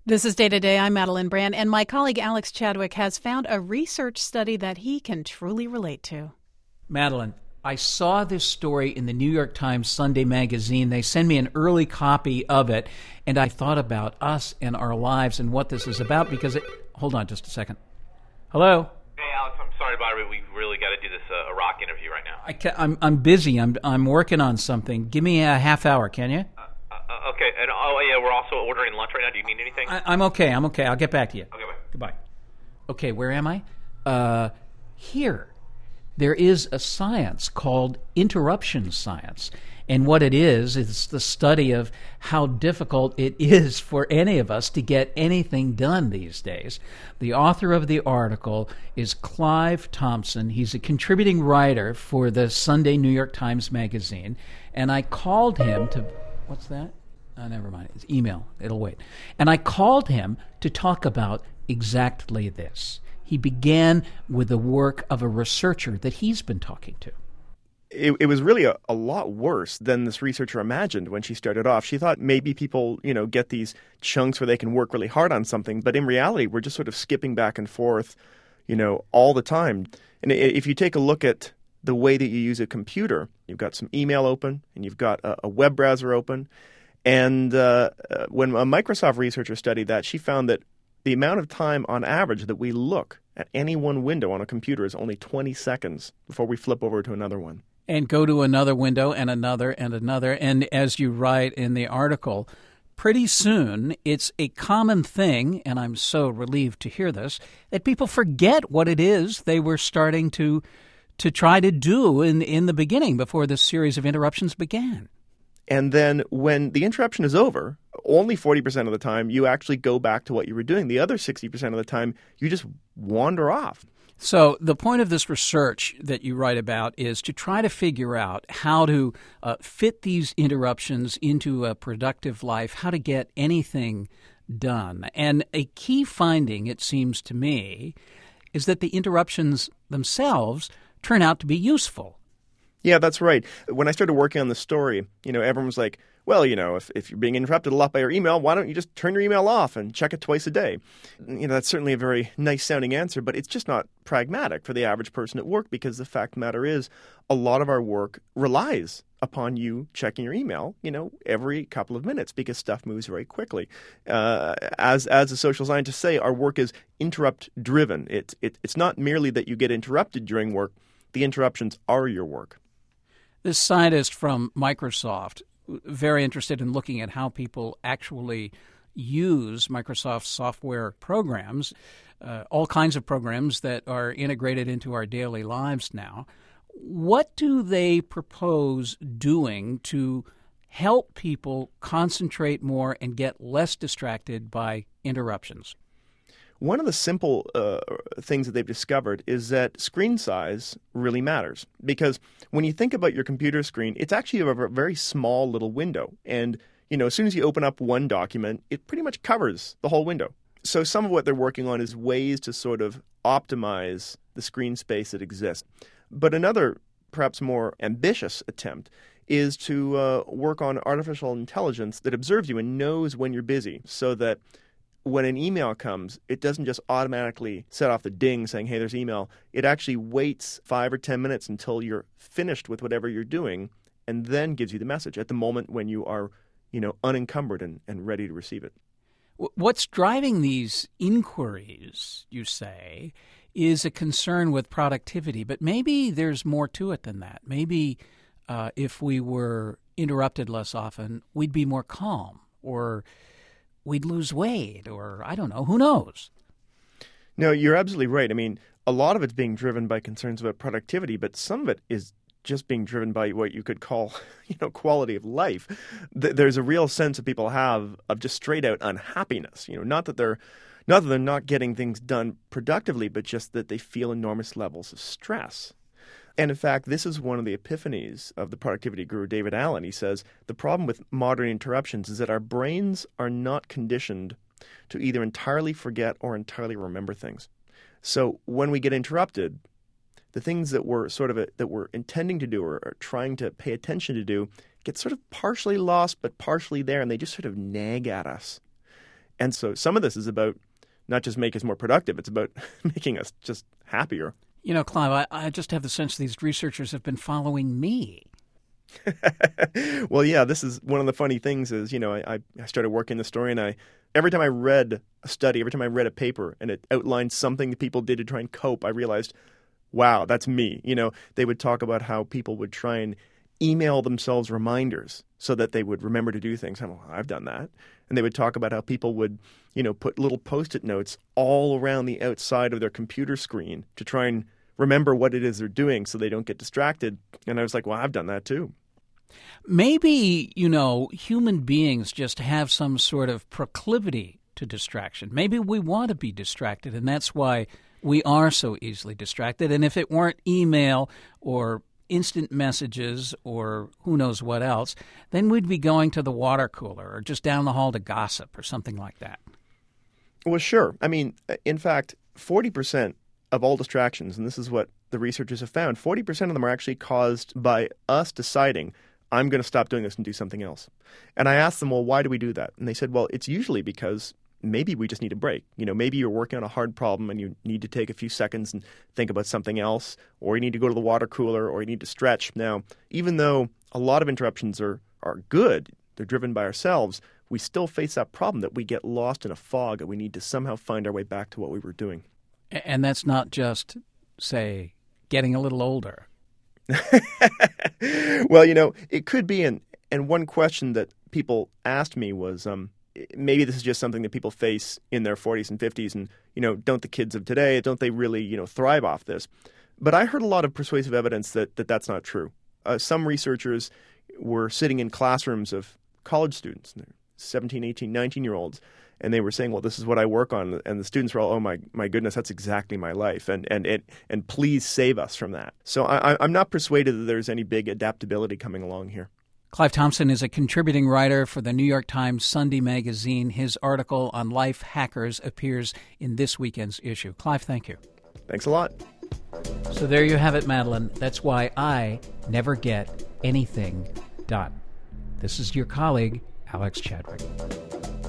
This is Day to Day. I'm Madeline Brand, and my colleague Alex Chadwick has found a research study that he can truly relate to. Madeline, I saw this story in the New York Times Sunday magazine. They sent me an early copy of it, and I thought about us and our lives and what this is about because Hold on just a second. Hello? Hey, Alex, I'm sorry about it. We really got to do this a rock interview right now. I'm busy. I'm working on something. Give me a half hour, can you? Okay, and we're also ordering lunch right now. Do you need anything? I'm okay. I'll get back to you. Okay, bye. Goodbye. Okay, where am I? Here. There is a science called interruption science. And what it is the study of how difficult it is for any of us to get anything done these days. The author of the article is Clive Thompson. He's a contributing writer for the Sunday New York Times Magazine. And I called him to... What's that? Oh, never mind. It's email. It'll wait. And I called him to talk about exactly this. He began with the work of a researcher that he's been talking to. It was really a lot worse than this researcher imagined when she started off. She thought maybe people, get these chunks where they can work really hard on something. But in reality, we're just sort of skipping back and forth, all the time. And if you take a look at the way that you use a computer, you've got some email open and you've got a web browser open. And when a Microsoft researcher studied that, she found that the amount of time on average that we look at any one window on a computer is only 20 seconds before we flip over to another one. And go to another window and another and another. And as you write in the article, pretty soon it's a common thing, and I'm so relieved to hear this, that people forget what it is they were starting to try to do in the beginning before this series of interruptions began. And then when the interruption is over, only 40% of the time you actually go back to what you were doing. The other 60% of the time you just wander off. So the point of this research that you write about is to try to figure out how to fit these interruptions into a productive life, how to get anything done. And a key finding, it seems to me, is that the interruptions themselves turn out to be useful. Yeah, that's right. When I started working on the story, everyone was like, well, if you're being interrupted a lot by your email, why don't you just turn your email off and check it twice a day? That's certainly a very nice-sounding answer, but it's just not pragmatic for the average person at work because the fact of the matter is a lot of our work relies upon you checking your email, every couple of minutes because stuff moves very quickly. As the social scientists say, our work is interrupt-driven. It's not merely that you get interrupted during work. The interruptions are your work. This scientist from Microsoft, very interested in looking at how people actually use Microsoft software programs, all kinds of programs that are integrated into our daily lives now. What do they propose doing to help people concentrate more and get less distracted by interruptions? One of the simple things that they've discovered is that screen size really matters because when you think about your computer screen, it's actually a very small little window. And, as soon as you open up one document, it pretty much covers the whole window. So some of what they're working on is ways to sort of optimize the screen space that exists. But another, perhaps more ambitious attempt is to work on artificial intelligence that observes you and knows when you're busy so that when an email comes, it doesn't just automatically set off the ding saying, hey, there's email. It actually waits 5 or 10 minutes until you're finished with whatever you're doing and then gives you the message at the moment when you are, unencumbered and ready to receive it. What's driving these inquiries, you say, is a concern with productivity. But maybe there's more to it than that. Maybe if we were interrupted less often, we'd be more calm or we'd lose weight, or I don't know, who knows? No, you're absolutely right. I mean, a lot of it's being driven by concerns about productivity, but some of it is just being driven by what you could call, quality of life. There's a real sense that people have of just straight out unhappiness. Not that they're not getting things done productively, but just that they feel enormous levels of stress. And in fact, this is one of the epiphanies of the productivity guru David Allen. He says, the problem with modern interruptions is that our brains are not conditioned to either entirely forget or entirely remember things. So when we get interrupted, the things that we're intending to do or trying to pay attention to do get sort of partially lost but partially there, and they just sort of nag at us. And so some of this is about not just make us more productive, it's about making us just happier. You know, Clive, I just have the sense these researchers have been following me. Well, yeah, this is one of the funny things is, I started working the story, and every time I read a study, every time I read a paper and it outlined something that people did to try and cope, I realized, wow, that's me. They would talk about how people would try and email themselves reminders so that they would remember to do things. I've done that. And they would talk about how people would, put little Post-it notes all around the outside of their computer screen to try and remember what it is they're doing so they don't get distracted. And I was like, well, I've done that too. Maybe, human beings just have some sort of proclivity to distraction. Maybe we want to be distracted, and that's why we are so easily distracted. And if it weren't email or instant messages or who knows what else, then we'd be going to the water cooler or just down the hall to gossip or something like that. Well, sure. I mean, in fact, 40% of all distractions, and this is what the researchers have found, 40% of them are actually caused by us deciding, I'm going to stop doing this and do something else. And I asked them, well, why do we do that? And they said, well, it's usually because maybe we just need a break. Maybe you're working on a hard problem and you need to take a few seconds and think about something else, or you need to go to the water cooler, or you need to stretch. Now, even though a lot of interruptions are good, they're driven by ourselves, we still face that problem that we get lost in a fog and we need to somehow find our way back to what we were doing. And that's not just, say, getting a little older. Well, it could be. And one question that people asked me was, maybe this is just something that people face in their 40s and 50s. And, don't the kids of today, don't they really, thrive off this? But I heard a lot of persuasive evidence that that's not true. Some researchers were sitting in classrooms of college students, 17, 18, 19-year-olds, and they were saying, well, this is what I work on. And the students were all, oh, my goodness, that's exactly my life. And please save us from that. So I'm not persuaded that there's any big adaptability coming along here. Clive Thompson is a contributing writer for the New York Times Sunday magazine. His article on life hackers appears in this weekend's issue. Clive, thank you. Thanks a lot. So there you have it, Madeline. That's why I never get anything done. This is your colleague, Alex Chadwick.